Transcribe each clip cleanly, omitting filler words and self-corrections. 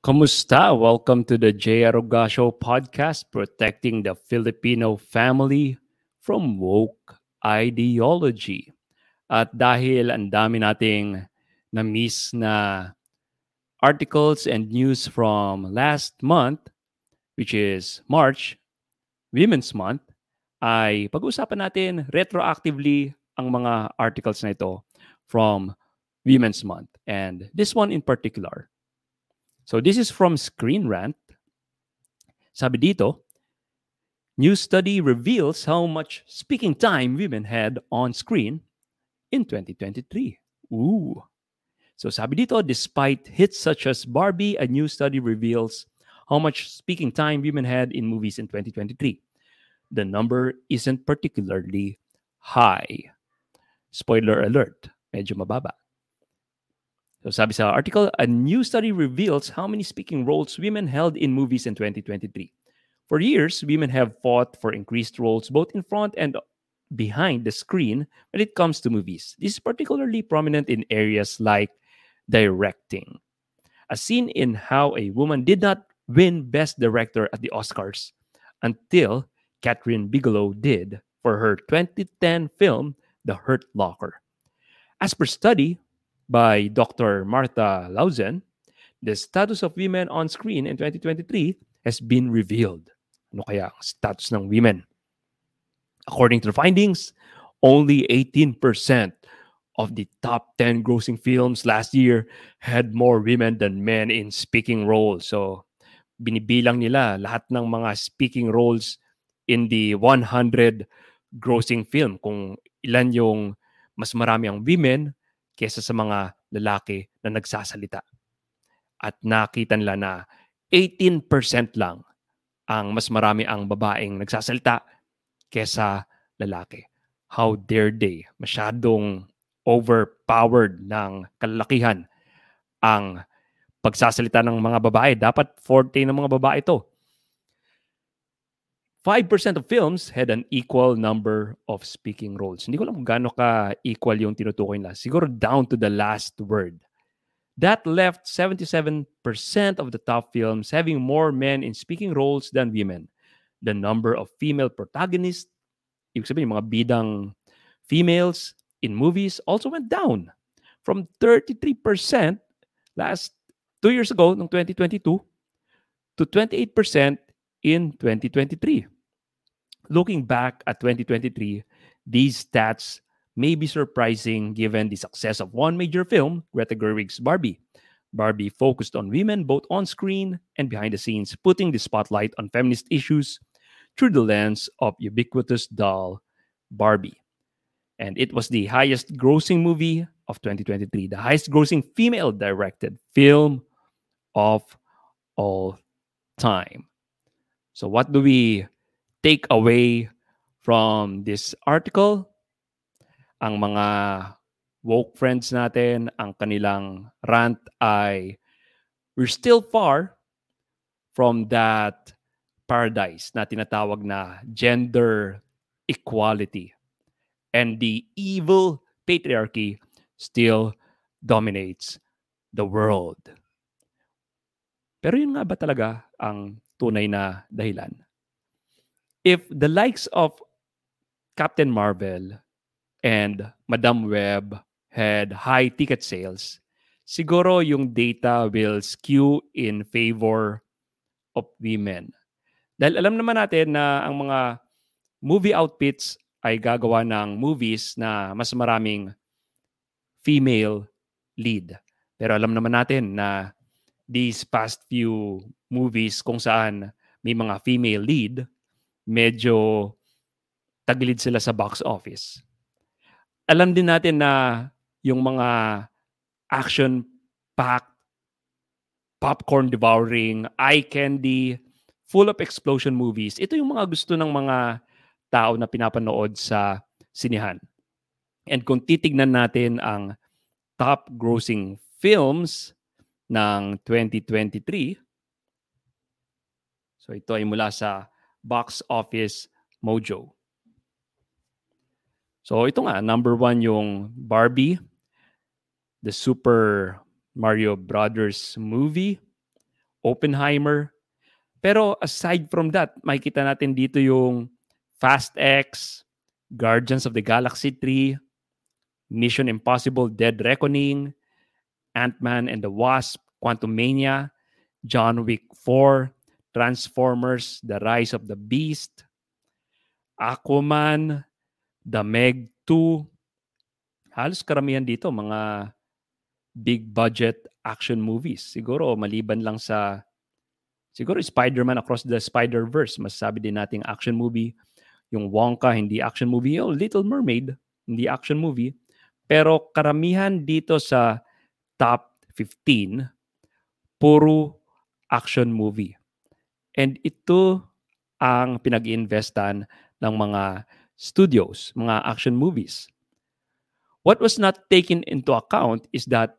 Kamusta? Welcome to the J. Arugasio podcast, protecting the Filipino family from woke ideology. At dahil ang dami nating na-miss na articles and news from last month, which is March, Women's Month, ay pag-uusapan natin retroactively ang mga articles na ito from Women's Month. And this one in particular. So this is from Screen Rant. Sabi dito, new study reveals how much speaking time women had on screen in 2023. Ooh. So sabi dito, despite hits such as Barbie, a new study reveals how much speaking time women had in movies in 2023. The number isn't particularly high. Spoiler alert, medyo mababa. So sabi sa article, a new study reveals how many speaking roles women held in movies in 2023. For years, women have fought for increased roles both in front and behind the screen when it comes to movies. This is particularly prominent in areas like directing. As seen in how a woman did not win Best Director at the Oscars until Catherine Bigelow did for her 2010 film, The Hurt Locker. As per study by Dr. Martha Lauzen, the status of women on screen in 2023 has been revealed. Ano kaya ang status ng women? According to the findings, only 18% of the top 10 grossing films last year had more women than men in speaking roles. So, binibilang nila lahat ng mga speaking roles in the 100 grossing film kung ilan yung mas marami ang women kesa sa mga lalaki na nagsasalita. At nakita nila na 18% lang ang mas marami ang babaeng nagsasalita kesa lalaki. How dare they? Masyadong overpowered ng kalalakihan ang pagsasalita ng mga babae. Dapat forte ng mga babae ito. 5% of films had an equal number of speaking roles. Hindi ko alam kung gaano ka-equal yung tinutukoy nila. Siguro down to the last word. That left 77% of the top films having more men in speaking roles than women. The number of female protagonists, ibig sabihin, mga bidang females in movies also went down from 33% last 2 years ago, noong 2022, to 28% in 2023. Looking back at 2023, these stats may be surprising given the success of one major film, Greta Gerwig's Barbie. Barbie focused on women both on screen and behind the scenes, putting the spotlight on feminist issues through the lens of ubiquitous doll Barbie. And it was the highest grossing movie of 2023, the highest grossing female directed film of all time. So what do we take away from this article? Ang mga woke friends natin, ang kanilang rant ay we're still far from that paradise na tinatawag na gender equality. And the evil patriarchy still dominates the world. Pero yun nga ba talaga ang tunay na dahilan? If the likes of Captain Marvel and Madam Web had high ticket sales, siguro yung data will skew in favor of women. Dahil alam naman natin na ang mga movie outfits ay gagawa ng movies na mas maraming female lead. Pero alam naman natin na these past few movies kung saan may mga female lead, medyo tagilid sila sa box office. Alam din natin na yung mga action-packed, popcorn-devouring, eye candy, full of explosion movies, ito yung mga gusto ng mga tao na pinapanood sa sinihan. And kung titignan natin ang top grossing films ng 2023, so ito ay mula sa Box Office Mojo. So ito nga, number 1 yung Barbie, the Super Mario Brothers movie, Oppenheimer. Pero aside from that, makikita natin dito yung Fast X, Guardians of the Galaxy 3, Mission Impossible Dead Reckoning, Ant-Man and the Wasp, Quantumania, John Wick 4, Transformers, The Rise of the Beast, Aquaman, The Meg 2. Halos karamihan dito, mga big budget action movies. Siguro maliban lang sa Spider-Man Across the Spider-Verse, masasabi din nating action movie. Yung Wonka, hindi action movie. Yung Little Mermaid, hindi action movie. Pero karamihan dito sa top 15, puro action movie. And ito ang pinag-iinvestan ng mga studios, mga action movies. What was not taken into account is that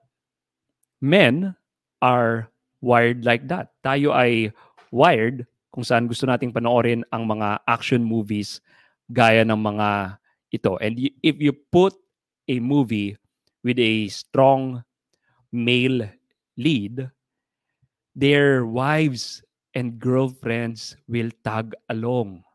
men are wired like that. Tayo ay wired kung saan gusto nating panoorin ang mga action movies gaya ng mga ito. And if you put a movie with a strong male lead, their wives and girlfriends will tag along.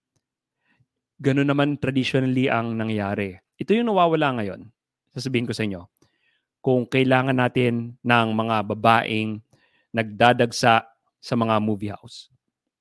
Ganun naman traditionally ang nangyari. Ito yung nawawala ngayon. Sasabihin ko sa inyo. Kung kailangan natin ng mga babaeng nagdadagsa sa mga movie house.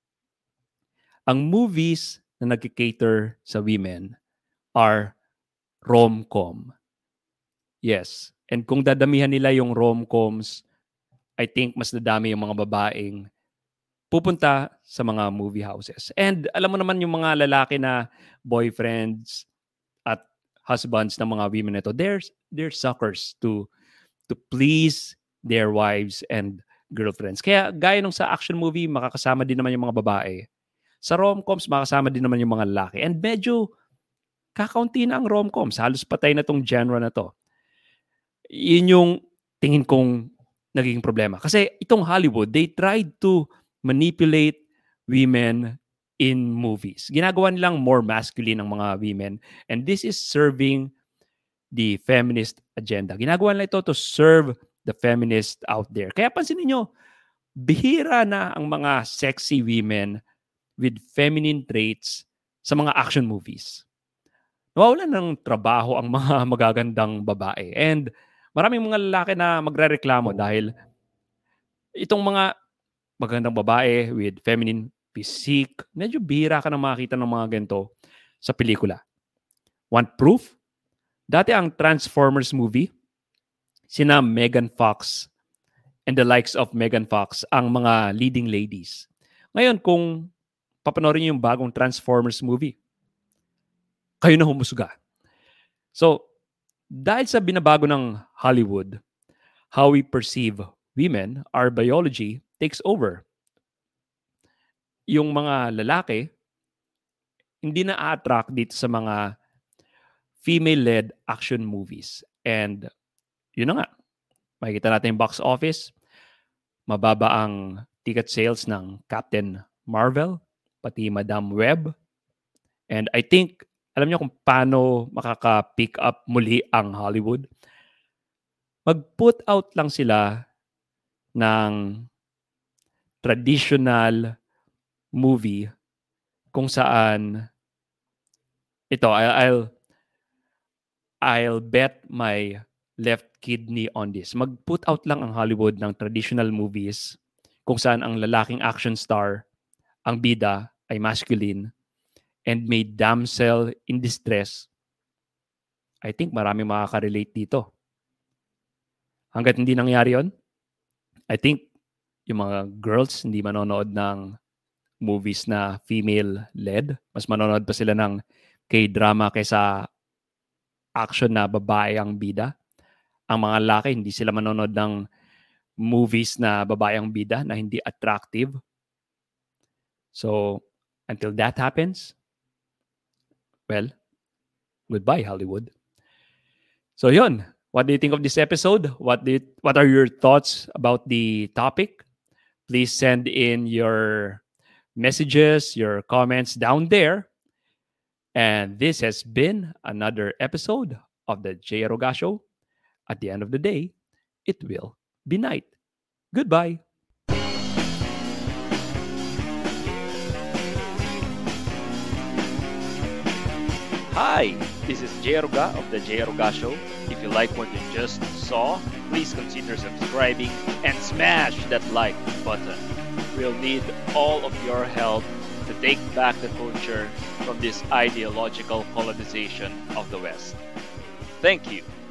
Ang movies na nag-cater sa women are rom-com. Yes. And kung dadamihan nila yung rom-coms, I think mas dadami yung mga babaeng pupunta sa mga movie houses. And alam mo naman yung mga lalaki na boyfriends at husbands ng mga women nito, they're suckers to please their wives and girlfriends. Kaya gaya nung sa action movie, makakasama din naman yung mga babae. Sa rom-coms, makakasama din naman yung mga lalaki. And medyo kakaunti na ang rom-coms. Halos patay na tong genre na to. Yun yung tingin kong naging problema. Kasi itong Hollywood, they tried to manipulate women in movies. Ginagawa nilang more masculine ang mga women. And this is serving the feminist agenda. Ginagawa nila ito to serve the feminist out there. Kaya pansinin nyo, bihira na ang mga sexy women with feminine traits sa mga action movies. Nawawalan ng trabaho ang mga magagandang babae. And maraming mga lalaki na magrereklamo dahil itong mga magandang babae with feminine physique, medyo bihira ka na makakita ng mga ganito sa pelikula. Want proof? Dati ang Transformers movie, sina Megan Fox and the likes of Megan Fox ang mga leading ladies. Ngayon, kung papanoorin niyo yung bagong Transformers movie, kayo na humusga. So, dahil sa binabago ng Hollywood, how we perceive women, our biology takes over. Yung mga lalaki, hindi na attract dito sa mga female-led action movies. And yun na nga, makikita natin yung box office, mababa ang ticket sales ng Captain Marvel, pati Madam Web. And I think, alam niyo kung paano makaka-pick up muli ang Hollywood? Mag-put out lang sila ng traditional movie kung saan ito, I'll bet my left kidney on this. Mag-put out lang ang Hollywood ng traditional movies kung saan ang lalaking action star, ang bida ay masculine and may damsel in distress. I think marami makaka-relate dito. Hanggat hindi nangyari yon, I think yung mga girls hindi manonood ng movies na female-led. Mas manonood pa sila ng K-drama kaysa action na babae ang bida. Ang mga lalaki, hindi sila manonood ng movies na babae ang bida na hindi attractive. So, until that happens, well, goodbye Hollywood. So yun, what do you think of this episode? What are your thoughts about the topic? Please send in your messages, your comments down there. And this has been another episode of the J. Roga Show. At the end of the day, it will be night. Goodbye. Hi, this is Jay Aruga of the Jay Aruga Show. If you like what you just saw, please consider subscribing and smash that like button. We'll need all of your help to take back the culture from this ideological colonization of the West. Thank you.